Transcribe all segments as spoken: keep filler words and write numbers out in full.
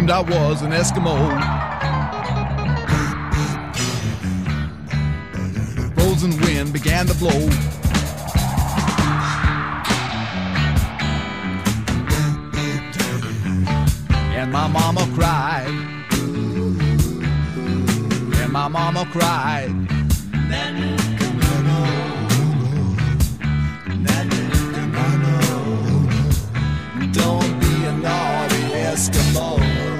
assumed I was an Eskimo. Frozen wind began to blow. And my mama cried. And my mama cried. Don't be a naughty Eskimo.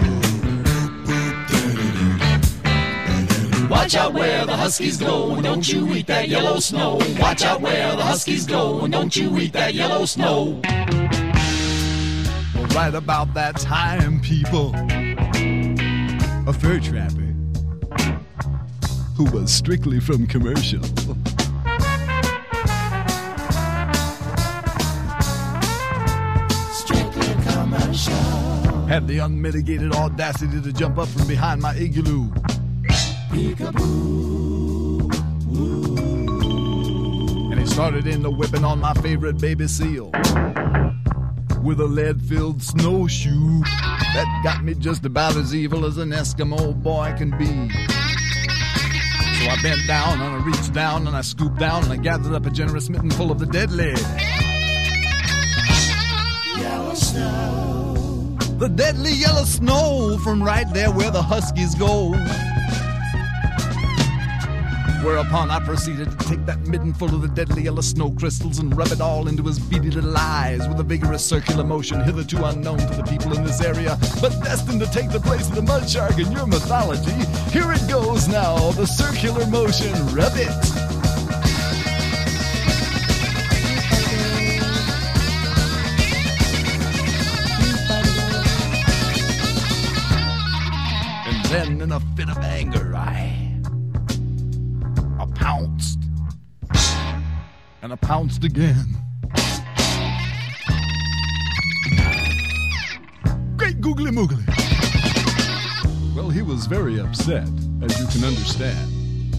Watch out where the Huskies go, and don't you eat that yellow snow. Watch out where the Huskies go, and don't you eat that yellow snow. Well, right about that time, people, a fur trapper who was strictly from commercial had the unmitigated audacity to jump up from behind my igloo. Peekaboo. And he started in the whipping on my favorite baby seal with a lead-filled snowshoe that got me just about as evil as an Eskimo boy can be. So I bent down and I reached down and I scooped down and I gathered up a generous mitten full of the deadly yellow snow. The deadly yellow snow from right there where the Huskies go. Whereupon I proceeded to take that midden full of the deadly yellow snow crystals and rub it all into his beady little eyes with a vigorous circular motion hitherto unknown to the people in this area, but destined to take the place of the mud shark in your mythology. Here it goes now, the circular motion, rub it. Then in a fit of anger I, I pounced, and I pounced again. Great googly moogly. Well, he was very upset, as you can understand.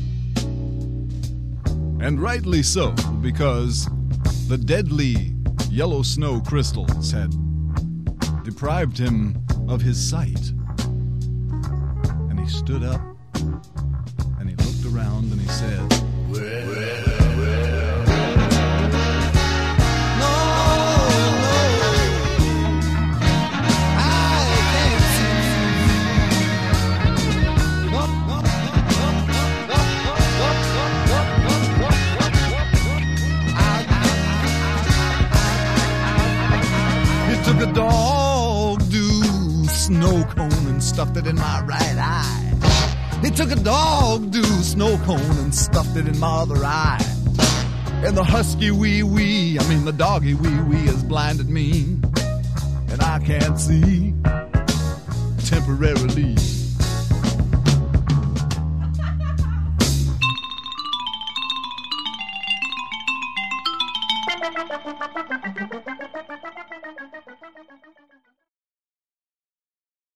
And rightly so, because the deadly yellow snow crystals had deprived him of his sight. He stood up and he looked around and he said, well, well, well. No, no, I can't see. No, no, no, no, no, no, no. He took a dog-do snow cone and stuffed it in my right eye. He took a dog-do snow cone and stuffed it in my other eye. And the husky wee-wee, I mean the doggy wee-wee has blinded me. And I can't see temporarily.